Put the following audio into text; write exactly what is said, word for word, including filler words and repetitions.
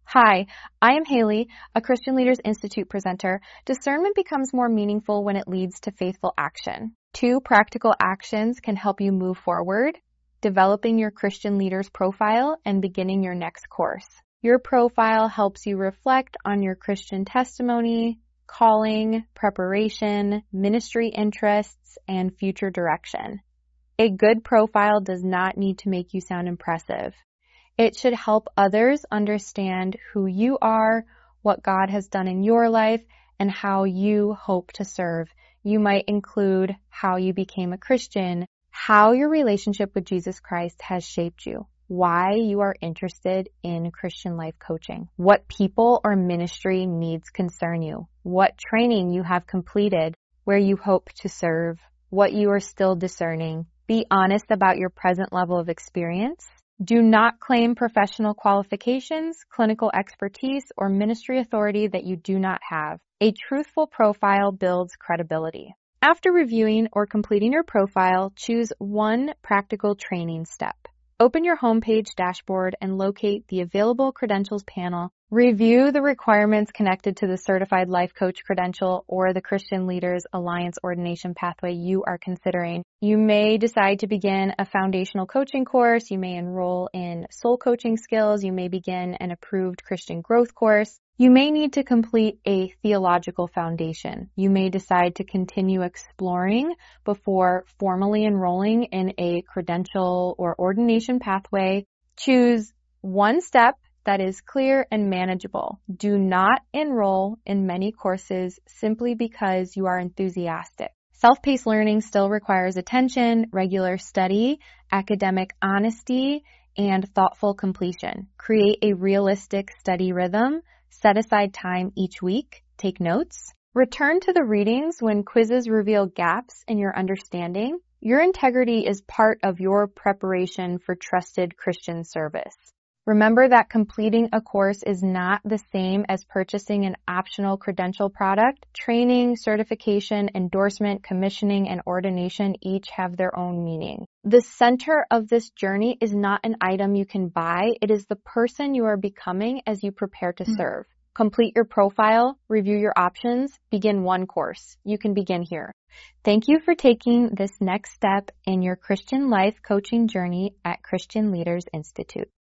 Hi, I am Haley, a Christian Leaders Institute presenter. Discernment becomes more meaningful when it leads to faithful action. Two practical actions can help you move forward: developing your Christian Leaders profile and beginning your next course. Your profile helps you reflect on your Christian testimony, calling, preparation, ministry interests, and future direction. A good profile does not need to make you sound impressive. It should help others understand who you are, what God has done in your life, and how you hope to serve. You might include how you became a Christian, how your relationship with Jesus Christ has shaped you, why you are interested in Christian life coaching, what people or ministry needs concern you, what training you have completed, where you hope to serve, what you are still discerning. Be honest about your present level of experience. Do not claim professional qualifications, clinical expertise, or ministry authority that you do not have. A truthful profile builds credibility. After reviewing or completing your profile, choose one practical training step. Open your homepage dashboard and locate the available credentials panel. Review the requirements connected to the Certified Life Coach credential or the Christian Leaders Alliance ordination pathway you are considering. You may decide to begin a foundational coaching course. You may enroll in soul coaching skills. You may begin an approved Christian growth course. You may need to complete a theological foundation. You may decide to continue exploring before formally enrolling in a credential or ordination pathway. Choose one step that is clear and manageable. Do not enroll in many courses simply because you are enthusiastic. Self-paced learning still requires attention, regular study, academic honesty, and thoughtful completion. Create a realistic study rhythm. Set aside time each week. Take notes. Return to the readings when quizzes reveal gaps in your understanding. Your integrity is part of your preparation for trusted Christian service. Remember that completing a course is not the same as purchasing an optional credential product. Training, certification, endorsement, commissioning, and ordination each have their own meaning. The center of this journey is not an item you can buy. It is the person you are becoming as you prepare to serve. Complete your profile, review your options, begin one course. You can begin here. Thank you for taking this next step in your Christian life coaching journey at Christian Leaders Institute.